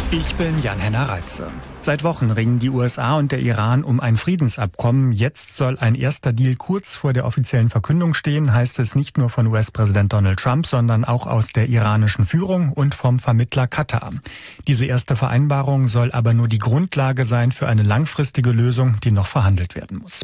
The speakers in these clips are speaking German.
Ich bin Jan-Henner Reitze. Seit Wochen ringen die USA und der Iran um ein Friedensabkommen. Jetzt soll ein erster Deal kurz vor der offiziellen Verkündung stehen, heißt es nicht nur von US-Präsident Donald Trump, sondern auch aus der iranischen Führung und vom Vermittler Katar. Diese erste Vereinbarung soll aber nur die Grundlage sein für eine langfristige Lösung, die noch verhandelt werden muss.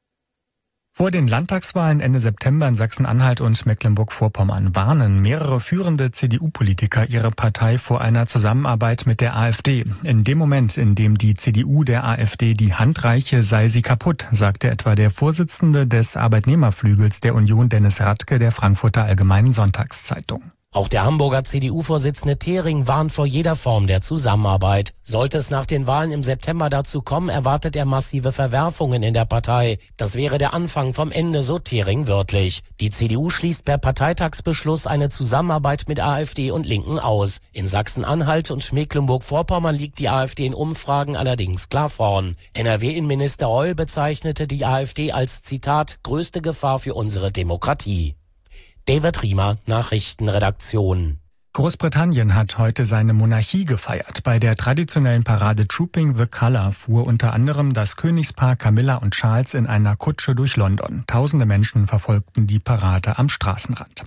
Vor den Landtagswahlen Ende September in Sachsen-Anhalt und Mecklenburg-Vorpommern warnen mehrere führende CDU-Politiker ihre Partei vor einer Zusammenarbeit mit der AfD. In dem Moment, in dem die CDU der AfD die Hand reiche, sei sie kaputt, sagte etwa der Vorsitzende des Arbeitnehmerflügels der Union, Dennis Radke, der Frankfurter Allgemeinen Sonntagszeitung. Auch der Hamburger CDU-Vorsitzende Thering warnt vor jeder Form der Zusammenarbeit. Sollte es nach den Wahlen im September dazu kommen, erwartet er massive Verwerfungen in der Partei. Das wäre der Anfang vom Ende, so Thering wörtlich. Die CDU schließt per Parteitagsbeschluss eine Zusammenarbeit mit AfD und Linken aus. In Sachsen-Anhalt und Mecklenburg-Vorpommern liegt die AfD in Umfragen allerdings klar vorn. NRW-Innenminister Reul bezeichnete die AfD als, Zitat, größte Gefahr für unsere Demokratie. David Riemer, Nachrichtenredaktion. Großbritannien hat heute seine Monarchie gefeiert. Bei der traditionellen Parade Trooping the Colour fuhr unter anderem das Königspaar Camilla und Charles in einer Kutsche durch London. Tausende Menschen verfolgten die Parade am Straßenrand.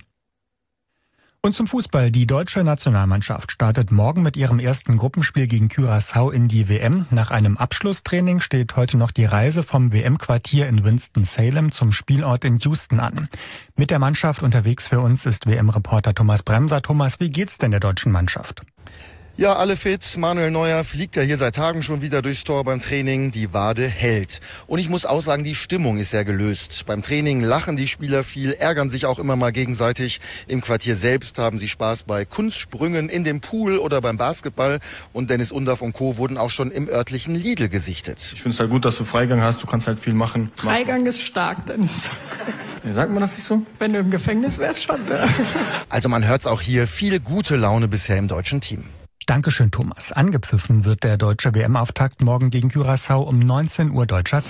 Und zum Fußball. Die deutsche Nationalmannschaft startet morgen mit ihrem ersten Gruppenspiel gegen Curaçao in die WM. Nach einem Abschlusstraining steht heute noch die Reise vom WM-Quartier in Winston-Salem zum Spielort in Houston an. Mit der Mannschaft unterwegs für uns ist WM-Reporter Thomas Bremser. Thomas, wie geht's denn der deutschen Mannschaft? Ja, alle fit. Manuel Neuer fliegt ja hier seit Tagen schon wieder durchs Tor beim Training. Die Wade hält. Und ich muss auch sagen, die Stimmung ist sehr gelöst. Beim Training lachen die Spieler viel, ärgern sich auch immer mal gegenseitig. Im Quartier selbst haben sie Spaß bei Kunstsprüngen in dem Pool oder beim Basketball. Und Dennis Undaff und Co. wurden auch schon im örtlichen Lidl gesichtet. Ich finde es halt gut, dass du Freigang hast. Du kannst halt viel machen. Freigang ist stark, Dennis. Sagt man das nicht so? Wenn du im Gefängnis wärst, schon. Ne? Also man hört's auch hier. Viel gute Laune bisher im deutschen Team. Dankeschön, Thomas. Angepfiffen wird der deutsche WM-Auftakt morgen gegen Curaçao um 19 Uhr deutscher Zeit.